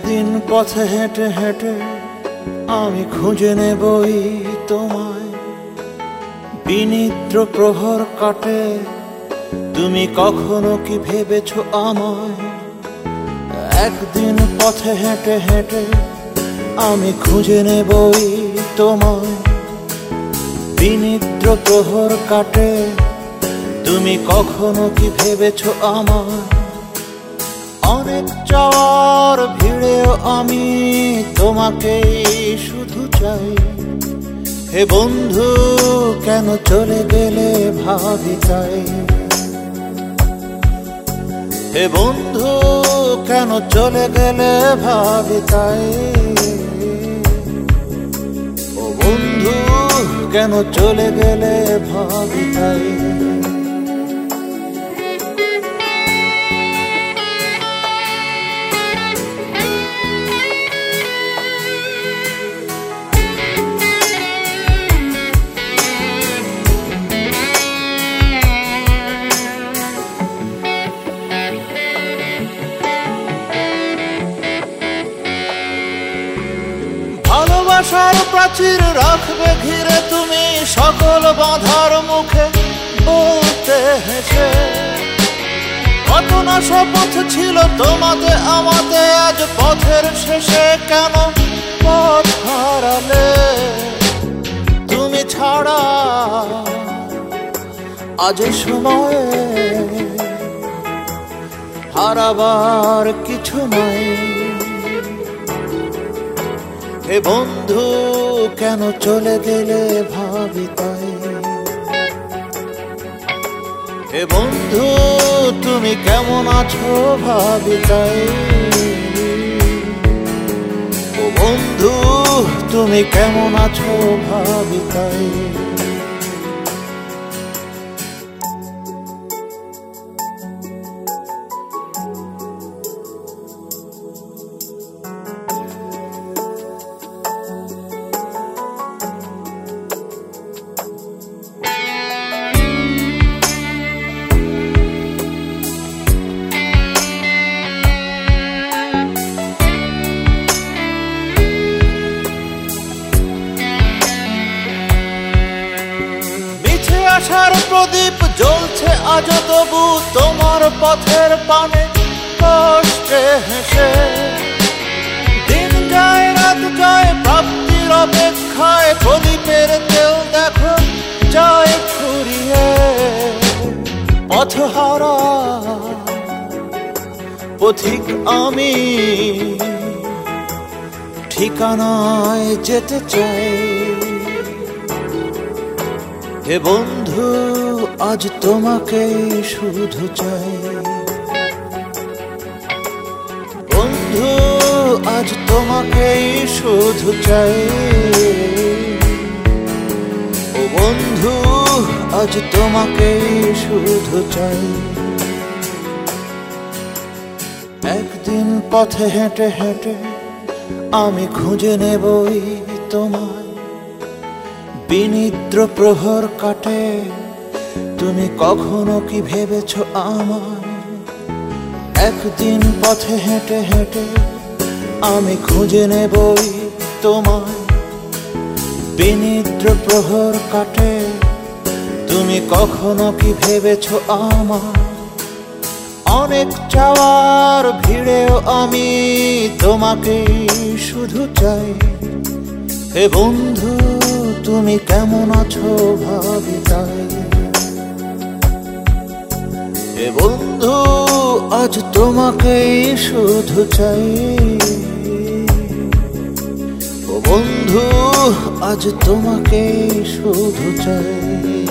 একদিন পথে হেঁটে হেঁটে আমি খুঁজে নেবই তোমায়। বিনিদ্র প্রহর কাটে, তুমি কখনো কি ভেবেছো আমায়? একদিন পথে হেঁটে হেঁটে আমি খুঁজে নেবই তোমায়। বিনিদ্র প্রহর কাটে, তুমি কখনো কি ভেবেছো আমায়? অনেক চাওয়ার ভিড়েও আমি তোমাকেই শুধু চাই। হে বন্ধু, কেন চলে গেলে ভাবি তাই। হে বন্ধু, কেন চলে গেলে ভাবি তাই। ও বন্ধু, কেন চলে গেলে ভাবি তাই। ভালোবাসার প্রাচীর রাখবে ঘিরে তুমি সকল বাধার মুখে বলতে হেসে। কত না শপথ ছিল তোমাতে আমাতে, আজ পথের শেষে কেন পথ হারালে। তুমি ছাড়া আজ সময়ে হারাবার কিছু নাই। হে বন্ধু, কেন চলে গেলে ভাবি তাই। হে বন্ধু, তুমি কেমন আছো ভাবি তাই। ও বন্ধু, তুমি কেমন আছো ভাবি তাই। আশার প্রদীপ জ্বলছে আজ তবু তোমার পথের পানে কষ্টে হেসে। দিন যায় রাত যায় প্রাপ্তির অপেক্ষায়, প্রদীপের তেল দেখো যায় ফুরিয়ে। পথহারা পথিক আমি, ঠিকানায় যেতে চাই। হে বন্ধু, আজ তোমাকে শুধু চাই। বন্ধু, আজ তোমাকে শুধু চাই। ও বন্ধু, আজ তোমাকে শুধু চাই। একদিন পথে হেঁটে হেঁটে আমি খুঁজে নেবই তোমায়। বিনিদ্র প্রহর কাটে, তুমি কখনো কি ভেবেছো আমায়? একদিন পথে হেঁটে হেঁটে আমি খুঁজে নেবই তোমায়। বিনিদ্র প্রহর কাটে, তুমি কখনো কি ভেবেছো আমায়? অনেক চাওয়ার ভিড়েও আমি তোমাকে শুধু চাই। হে বন্ধু, তুমি কেমন আছো ভাবি তাই। হে বন্ধু, আজ তোমাকেই শুধু চাই। ও বন্ধু, আজ তোমাকেই শুধু চাই।